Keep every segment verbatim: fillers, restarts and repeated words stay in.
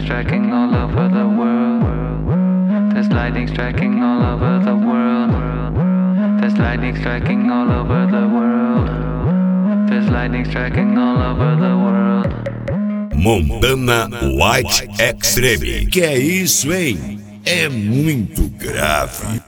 striking all over the world. There's lightning striking all over the world. There's lightning striking all over the world. There's lightning striking all over the world. Montana White Extreme. Que é isso, hein? É muito grave.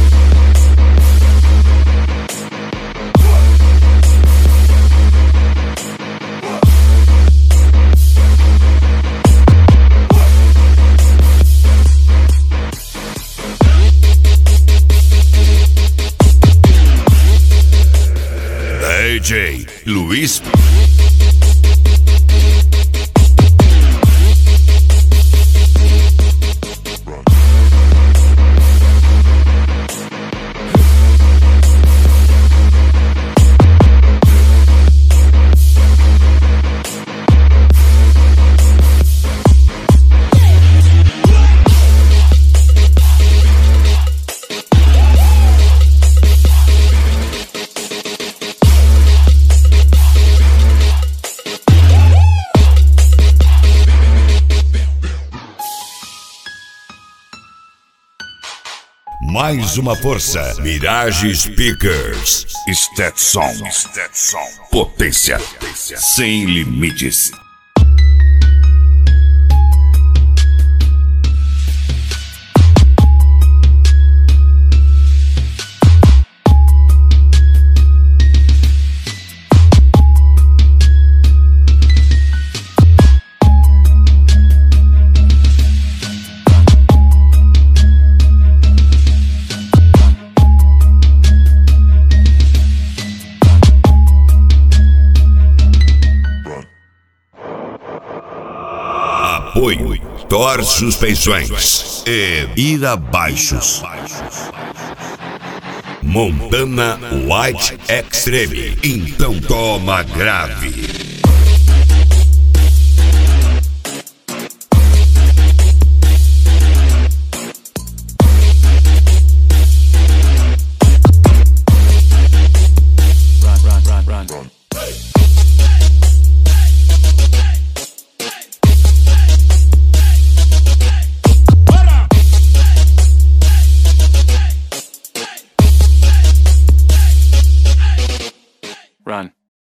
D J Luiz. Mais uma força. Mirage Speakers. Stetson. Potência sem limites. Apoio Thor Suspensões e Ira Baixos. Montana White Extreme. Então toma grave.